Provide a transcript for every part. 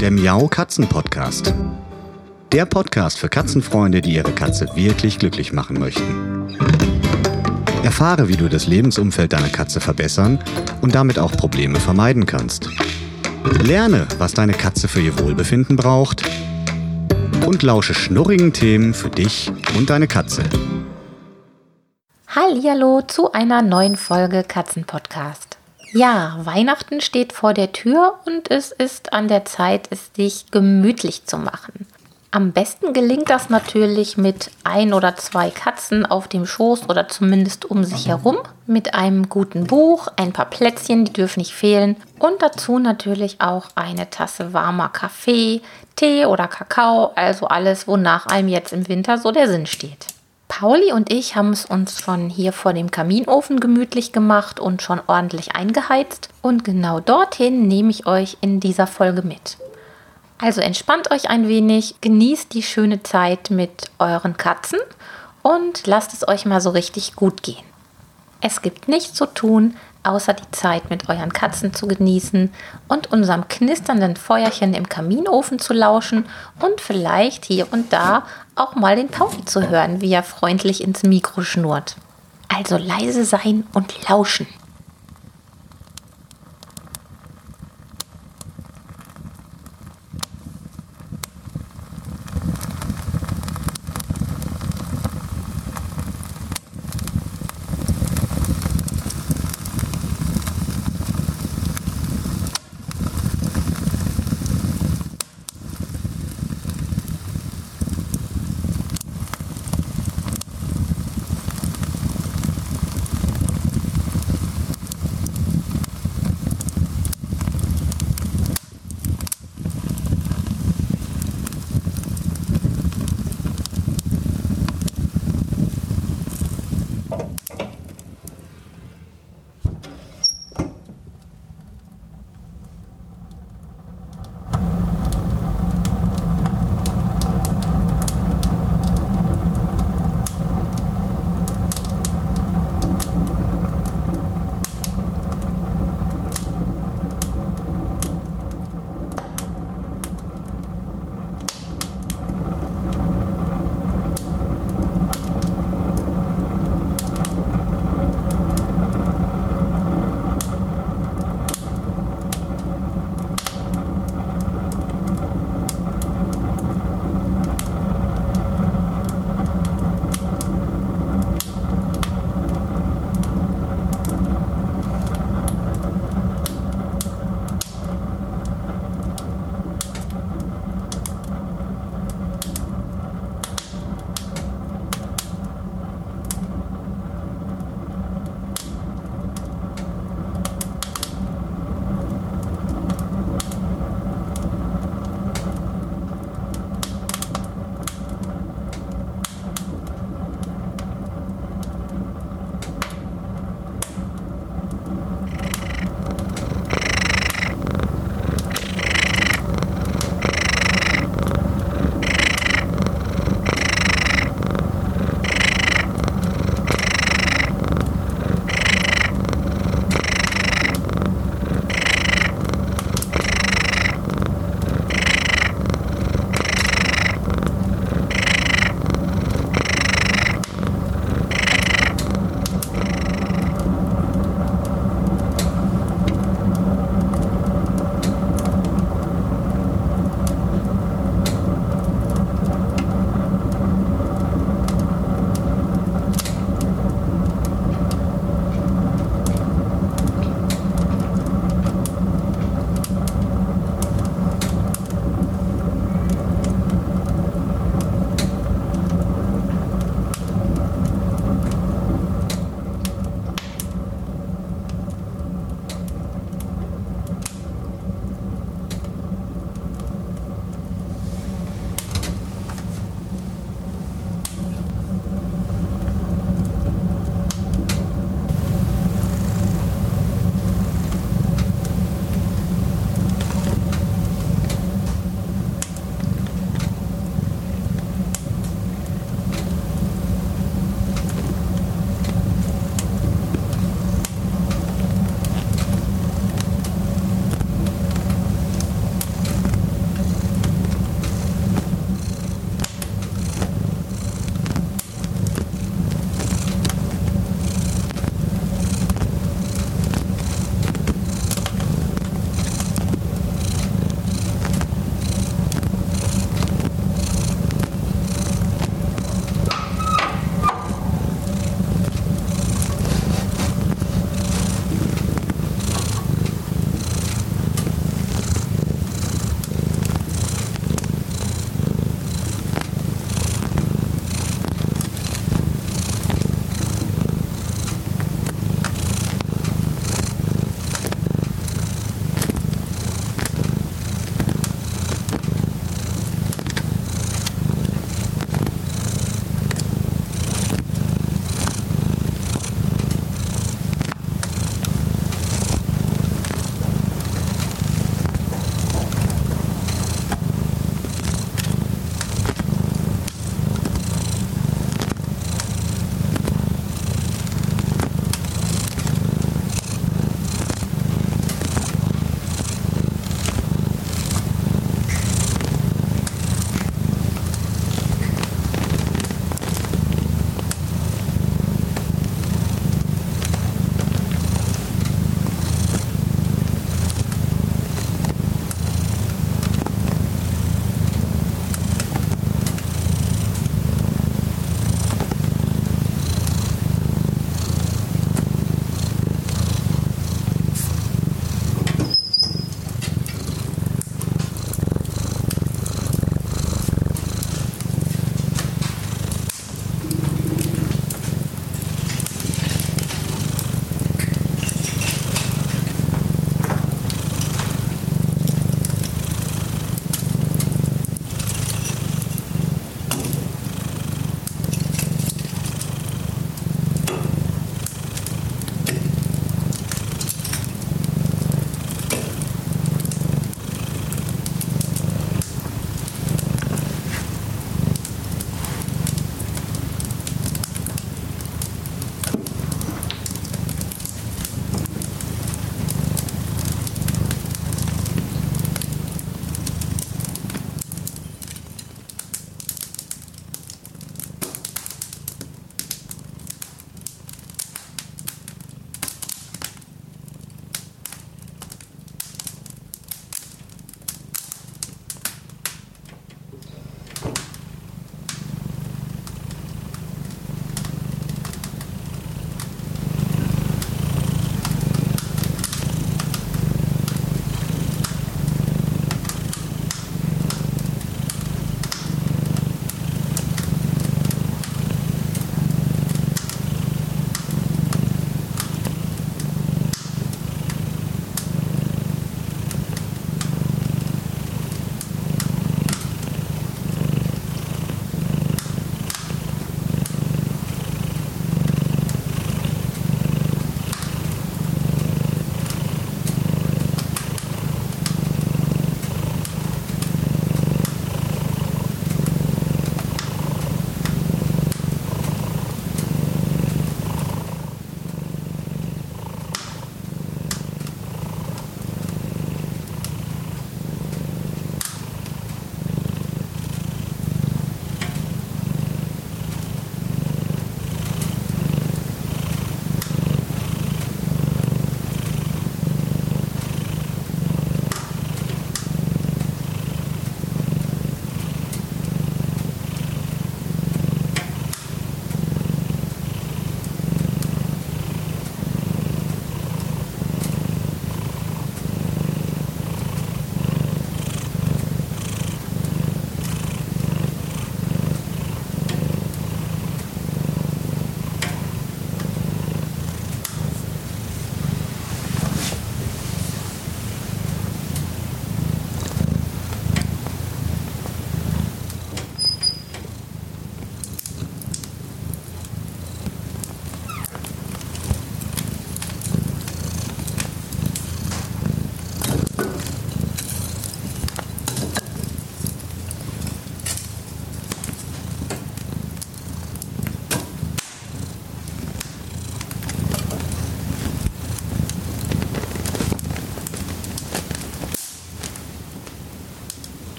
der Miau Katzen Podcast. Der Podcast für Katzenfreunde, die ihre Katze wirklich glücklich machen möchten. Erfahre, wie du das Lebensumfeld deiner Katze verbessern und damit auch Probleme vermeiden kannst. Lerne, was deine Katze für ihr Wohlbefinden braucht und lausche schnurrigen Themen für dich und deine Katze. Hallihallo zu einer neuen Folge Katzenpodcast. Ja, Weihnachten steht vor der Tür und es ist an der Zeit, es sich gemütlich zu machen. Am besten gelingt das natürlich mit 1 oder 2 Katzen auf dem Schoß oder zumindest um sich herum, mit einem guten Buch, ein paar Plätzchen, die dürfen nicht fehlen und dazu natürlich auch eine Tasse warmer Kaffee, Tee oder Kakao, also alles, wonach einem jetzt im Winter so der Sinn steht. Pauli und ich haben es uns schon hier vor dem Kaminofen gemütlich gemacht und schon ordentlich eingeheizt und genau dorthin nehme ich euch in dieser Folge mit. Also entspannt euch ein wenig, genießt die schöne Zeit mit euren Katzen und lasst es euch mal so richtig gut gehen. Es gibt nichts zu tun, außer die Zeit mit euren Katzen zu genießen und unserem knisternden Feuerchen im Kaminofen zu lauschen und vielleicht hier und da auch mal den Pauli zu hören, wie er freundlich ins Mikro schnurrt. Also leise sein und lauschen.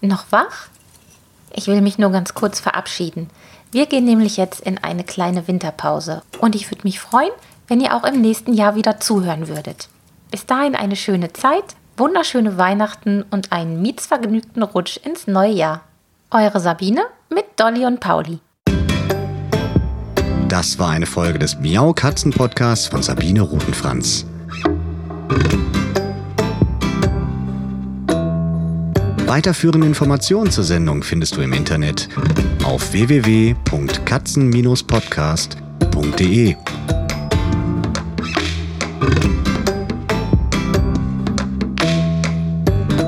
Noch wach? Ich will mich nur ganz kurz verabschieden. Wir gehen nämlich jetzt in eine kleine Winterpause und ich würde mich freuen, wenn ihr auch im nächsten Jahr wieder zuhören würdet. Bis dahin eine schöne Zeit, wunderschöne Weihnachten und einen mietsvergnügten Rutsch ins neue Jahr. Eure Sabine mit Dolly und Pauli. Das war eine Folge des Miau Katzen Podcasts von Sabine Rutenfranz. Weiterführende Informationen zur Sendung findest du im Internet auf www.katzen-podcast.de.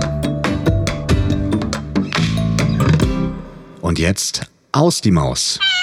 Und jetzt aus die Maus.